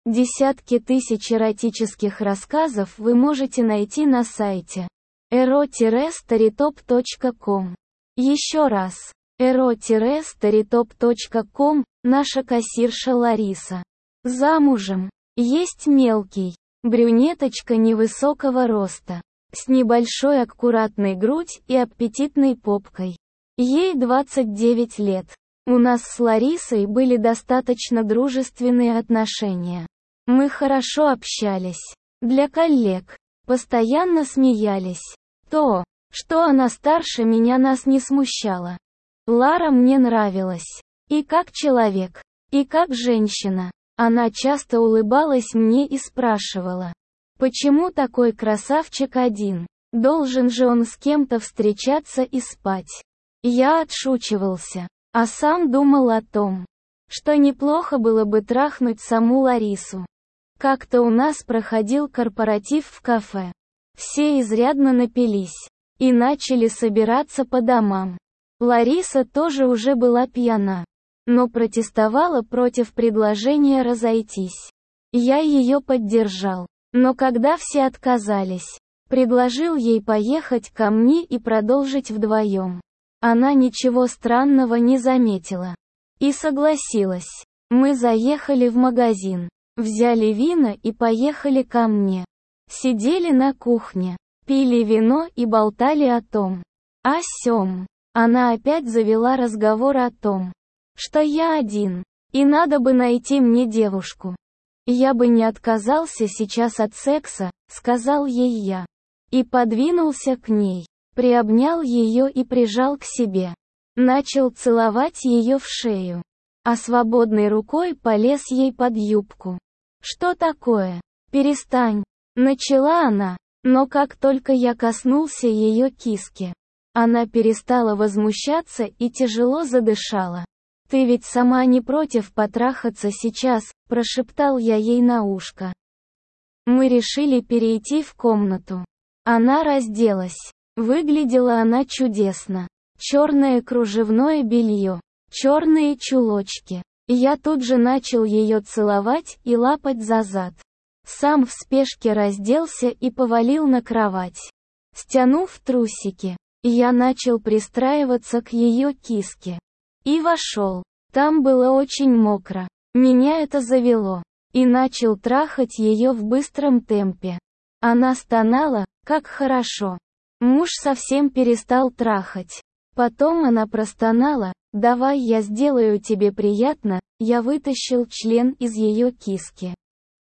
Десятки тысяч эротических рассказов вы можете найти на сайте ero-storytop.com. Еще раз. ero-storytop.com. Наша кассирша Лариса. Замужем. Есть мелкий. Брюнеточка невысокого роста. С небольшой аккуратной грудь и аппетитной попкой. Ей 29 лет. У нас с Ларисой были достаточно дружественные отношения. Мы хорошо общались. Для коллег. Постоянно смеялись. То, что она старше меня, нас не смущало. Лара мне нравилась. И как человек, и как женщина. Она часто улыбалась мне и спрашивала: почему такой красавчик один? Должен же он с кем-то встречаться и спать. Я отшучивался, а сам думал о том, что неплохо было бы трахнуть саму Ларису. Как-то у нас проходил корпоратив в кафе. Все изрядно напились и начали собираться по домам. Лариса тоже уже была пьяна, но протестовала против предложения разойтись. Я ее поддержал, но когда все отказались, предложил ей поехать ко мне и продолжить вдвоем. Она ничего странного не заметила и согласилась. Мы заехали в магазин, взяли вина и поехали ко мне. Сидели на кухне, пили вино и болтали о том, о сём. Она опять завела разговор о том, что я один, и надо бы найти мне девушку. Я бы не отказался сейчас от секса, сказал ей я. И подвинулся к ней, приобнял ее и прижал к себе. Начал целовать ее в шею, а свободной рукой полез ей под юбку. «Что такое? Перестань!» Начала она, но как только я коснулся ее киски, она перестала возмущаться и тяжело задышала. «Ты ведь сама не против потрахаться сейчас», – прошептал я ей на ушко. Мы решили перейти в комнату. Она разделась. Выглядела она чудесно. Черное кружевное белье, черные чулочки. Я тут же начал ее целовать и лапать за зад. Сам в спешке разделся и повалил на кровать. Стянув трусики, я начал пристраиваться к ее киске. И вошел. Там было очень мокро. Меня это завело. И начал трахать ее в быстром темпе. Она стонала, как хорошо. Муж совсем перестал трахать. Потом она простонала: «Давай я сделаю тебе приятно». Я вытащил член из ее киски.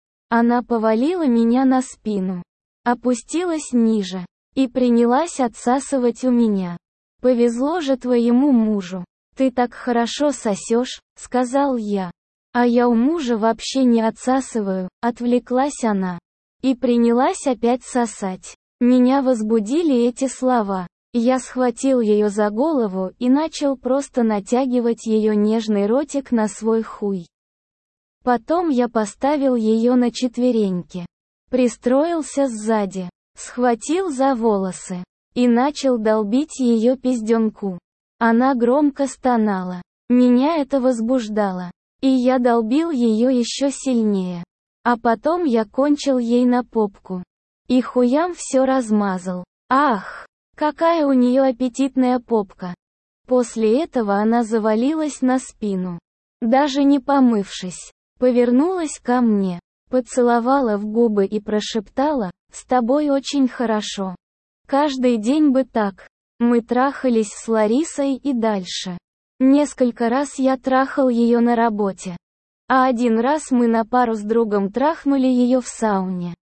Она повалила меня на спину, опустилась ниже и принялась отсасывать у меня. «Повезло же твоему мужу. Ты так хорошо сосешь», — сказал я. «А я у мужа вообще не отсасываю», — отвлеклась она. И принялась опять сосать. Меня возбудили эти слова. Я схватил ее за голову и начал просто натягивать ее нежный ротик на свой хуй. Потом я поставил ее на четвереньки, пристроился сзади, схватил за волосы и начал долбить ее пизденку. Она громко стонала. Меня это возбуждало, и я долбил ее еще сильнее. А потом я кончил ей на попку и хуям все размазал. Ах, какая у нее аппетитная попка! После этого она завалилась на спину, даже не помывшись. Повернулась ко мне, поцеловала в губы и прошептала: «С тобой очень хорошо. Каждый день бы так». Мы трахались с Ларисой и дальше. Несколько раз я трахал ее на работе. А один раз мы на пару с другом трахнули ее в сауне.